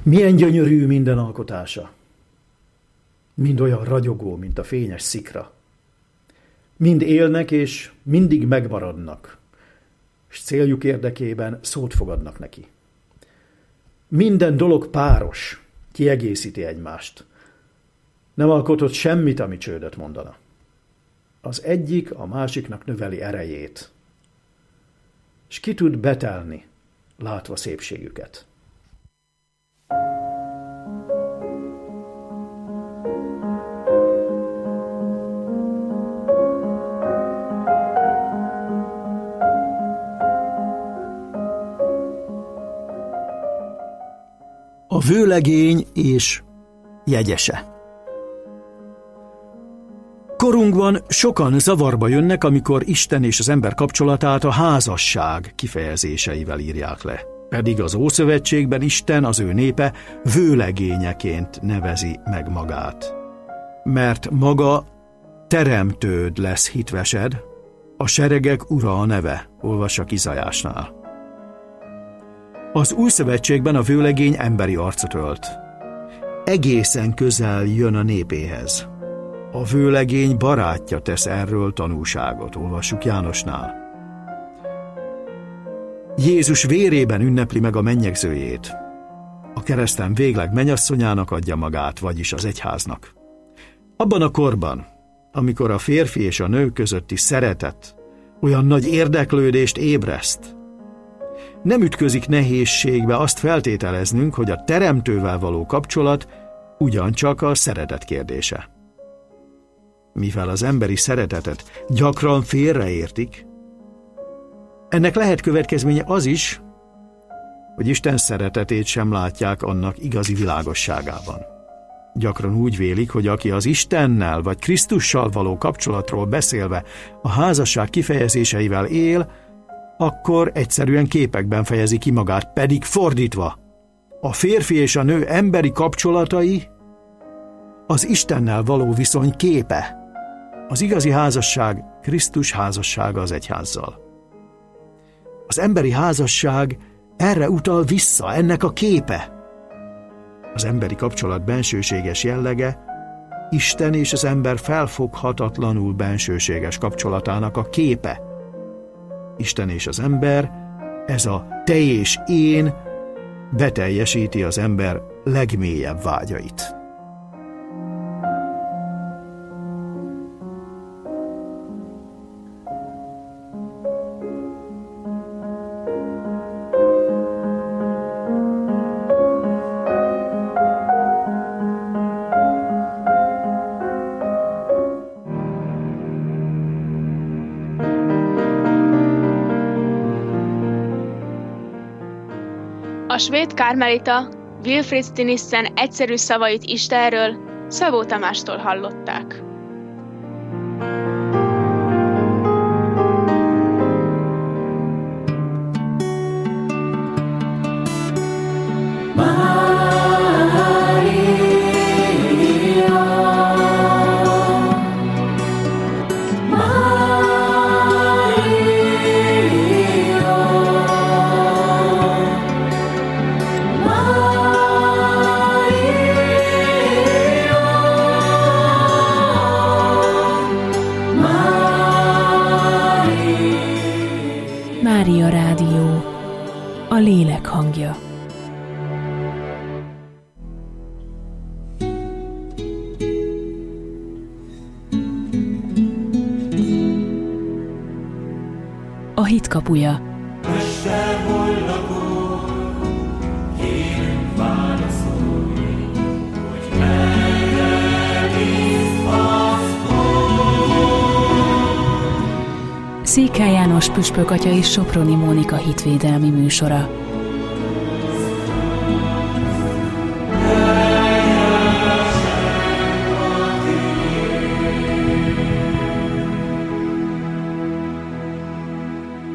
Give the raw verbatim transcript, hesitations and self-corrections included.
Milyen gyönyörű minden alkotása. Mind olyan ragyogó, mint a fényes szikra. Mind élnek és mindig megmaradnak, és céljuk érdekében szót fogadnak neki. Minden dolog páros, kiegészíti egymást. Nem alkotott semmit, ami csődöt mondana. Az egyik a másiknak növeli erejét, és ki tud betelni, látva szépségüket. A vőlegény és jegyese. Korunkban sokan zavarba jönnek, amikor Isten és az ember kapcsolatát a házasság kifejezéseivel írják le. Pedig az Ószövetségben Isten az ő népe vőlegényeként nevezi meg magát. Mert maga teremtőd lesz hitvesed, a seregek ura a neve, olvassak Izajásnál. Az Új Szövetségben a vőlegény emberi arcot ölt. Egészen közel jön a népéhez. A vőlegény barátja tesz erről tanúságot, olvassuk Jánosnál. Jézus vérében ünnepli meg a mennyegzőjét. A kereszten végleg mennyasszonyának adja magát, vagyis az egyháznak. Abban a korban, amikor a férfi és a nő közötti szeretet olyan nagy érdeklődést ébreszt, nem ütközik nehézségbe azt feltételeznünk, hogy a teremtővel való kapcsolat ugyancsak a szeretet kérdése. Mivel az emberi szeretetet gyakran félreértik, ennek lehet következménye az is, hogy Isten szeretetét sem látják annak igazi világosságában. Gyakran úgy vélik, hogy aki az Istennel vagy Krisztussal való kapcsolatról beszélve a házasság kifejezéseivel él, akkor egyszerűen képekben fejezi ki magát, pedig fordítva. A férfi és a nő emberi kapcsolatai az Istennel való viszony képe. Az igazi házasság Krisztus házassága az egyházzal. Az emberi házasság erre utal vissza, ennek a képe. Az emberi kapcsolat bensőséges jellege Isten és az ember felfoghatatlanul bensőséges kapcsolatának a képe. Isten és az ember, ez a te és én beteljesíti az ember legmélyebb vágyait. A svéd kármelita Wilfrid Stinissen egyszerű szavait Istenről Szabó Tamástól hallották. Mária Rádió, a lélek hangja. A hit kapuja. Székely János püspök atya és Soproni Mónika hitvédelmi műsora.